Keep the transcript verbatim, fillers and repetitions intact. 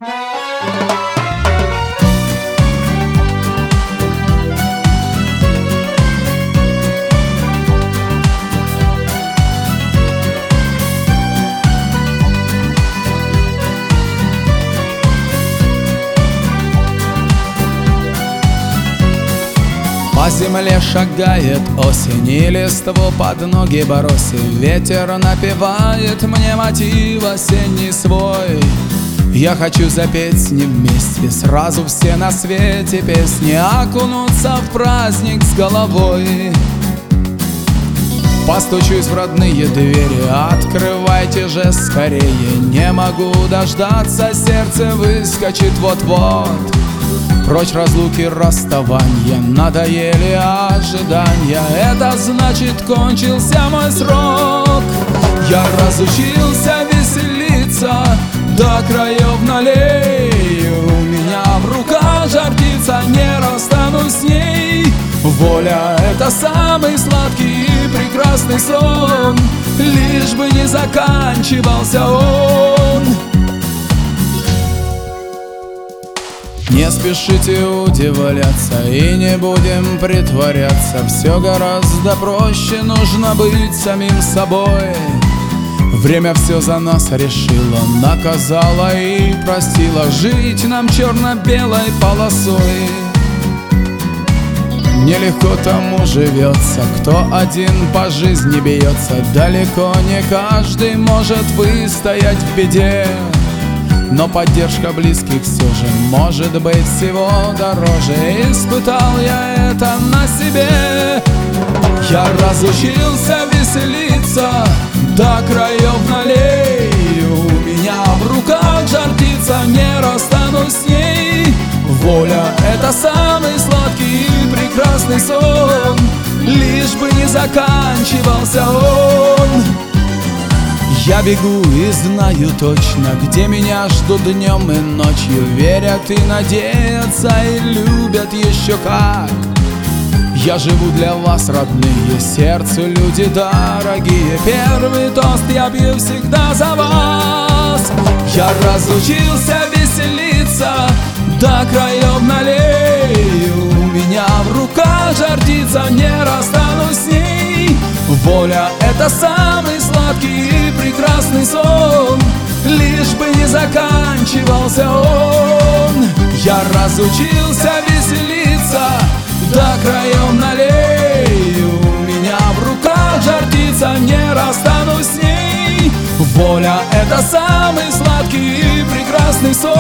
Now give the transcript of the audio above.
По земле шагает осень, и листву под ноги бросив, ветер напевает мне мотив осенний свой. Я хочу запеть с ним вместе сразу все на свете песни, окунуться в праздник с головой. Постучусь в родные двери, открывайте же скорее, не могу дождаться, сердце выскочит вот-вот. Прочь разлуки, расставания, надоели ожидания, это значит, кончился мой срок. Я разучился веселиться, до краев налею, у меня в руках жар птица, не расстанусь с ней. Воля — это самый сладкий и прекрасный сон, лишь бы не заканчивался он. Не спешите удивляться и не будем притворяться, все гораздо проще, нужно быть самим собой. Время все за нас решило, наказало и простило, жить нам черно-белой полосой. Нелегко тому живется, кто один по жизни бьется, далеко не каждый может выстоять в беде. Но поддержка близких все же может быть всего дороже, испытал я это на себе. Я разучился веселиться, до краев налею, у меня в руках жар птица, не расстанусь с ней. Воля — это самый сладкий и прекрасный сон, лишь бы не заканчивался он. Я бегу и знаю точно, где меня ждут днем и ночью, верят и надеются и любят еще как. Я живу для вас, родные, сердцу люди дорогие, первый тост я пью всегда за вас. Я разучился веселиться, до краев налею, у меня в руках жар птица, не расстанусь с ней. Воля — это самый сладкий и прекрасный сон, лишь бы не заканчивался он. Я разучился веселиться, до краев налею, у меня в руках жар птица, не расстанусь с ней. Воля — это самый сладкий и прекрасный сон,